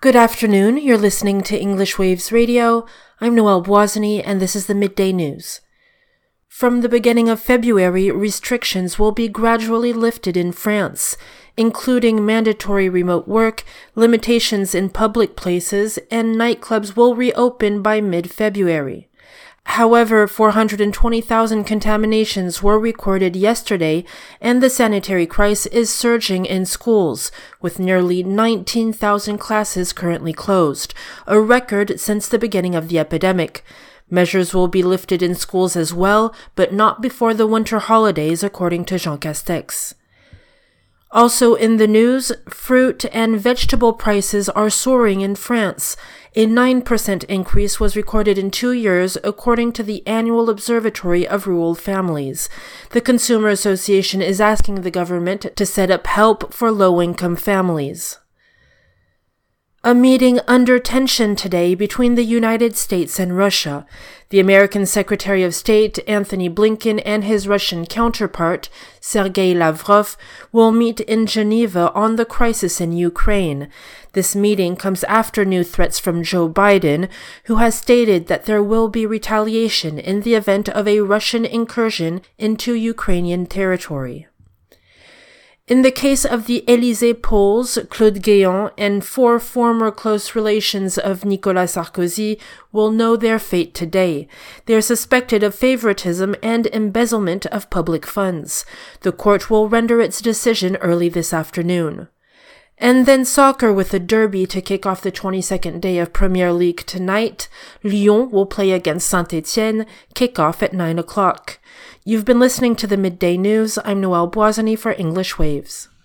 Good afternoon. You're listening to English Waves Radio. I'm Noelle Boisany, and this is the Midday News. From the beginning of February, restrictions will be gradually lifted in France, including mandatory remote work, limitations in public places, and nightclubs will reopen by mid-February. However, 420,000 contaminations were recorded yesterday, and the sanitary crisis is surging in schools, with nearly 19,000 classes currently closed, a record since the beginning of the epidemic. Measures will be lifted in schools as well, but not before the winter holidays, according to Jean Castex. Also in the news, fruit and vegetable prices are soaring in France. A 9% increase was recorded in 2 years, according to the Annual Observatory of Rural Families. The Consumer Association is asking the government to set up help for low-income families. A meeting under tension today between the United States and Russia. The American Secretary of State, Antony Blinken, and his Russian counterpart, Sergei Lavrov, will meet in Geneva on the crisis in Ukraine. This meeting comes after new threats from Joe Biden, who has stated that there will be retaliation in the event of a Russian incursion into Ukrainian territory. In the case of the Élysée Poles, Claude Guéant and 4 former close relations of Nicolas Sarkozy will know their fate today. They are suspected of favoritism and embezzlement of public funds. The court will render its decision early this afternoon. And then soccer with a derby to kick off the 22nd day of Premier League tonight. Lyon will play against Saint-Étienne, kick-off at 9 o'clock. You've been listening to the Midday News. I'm Noelle Boisany for English Waves.